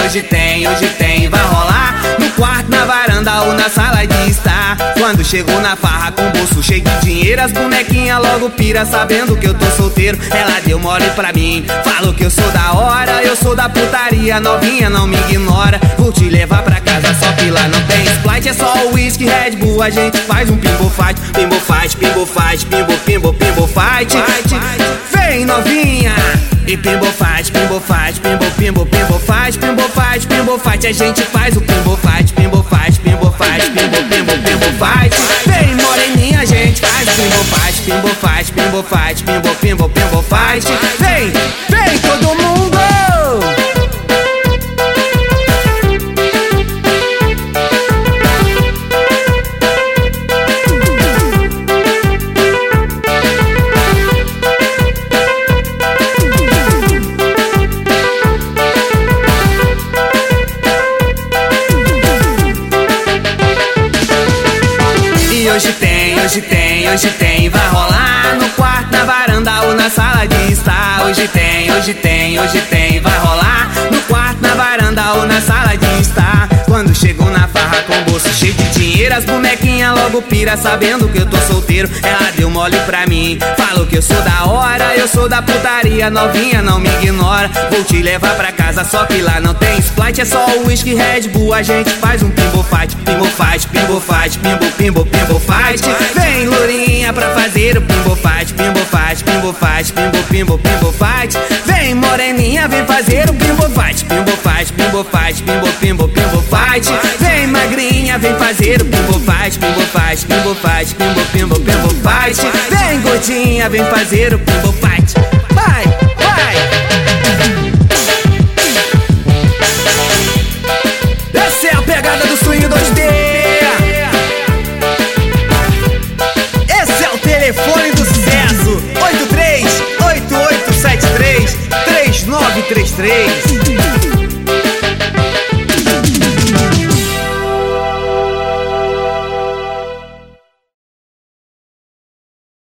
hoje tem, vai rolar no quarto, na varanda ou na sala de estar. Quando chegou na farra com o bolso cheio de dinheiro, as bonequinhas logo pira sabendo que eu tô solteiro. Ela deu mole pra mim, falou que eu sou da hora, eu sou da putaria, novinha não me ignora. Vou te levar pra casa, só que lá não tem Sprite, é só o whisky, Red Bull, a gente faz um pimbo fight. Pimbo fight, pimbo fight, pimbo fight. Vem novinha e pimbo fight, pimbo fight, pimbo fight. A gente faz o pimbo fight, pimbo fight, pimbo fight. Vem moreninha, a gente faz o pimbo fight, pimbo fight, pimbo fight. Vem todo mundo! Hoje tem, vai rolar no quarto, na varanda ou na sala de estar. Hoje tem, vai rolar no quarto, na varanda ou na sala de estar. Quando chegou na farra com o bolso cheio de dinheiro, as bonequinhas logo pira sabendo que eu tô solteiro. Ela deu mole pra mim, falou que eu sou da hora, eu sou da putaria, novinha não me ignora. Vou te levar pra casa, só que lá não tem Sprite, é só o whisky, Red Bull, a gente faz um pimbo fight, pimbo fight, pimbo fight. Vem lourinha pra fazer o pimbo fight, pimbo fight. Vem moreninha, vem fazer o pimbo fight, pimbo fight. Vem magrinha, vem fazer o pimbo fight, pimbo fight. Vem gordinha, vem fazer o pimbo fight. Vai! Essa é a pegada do swing 2D. Esse é o telefone do sucesso: 83-8873-3933.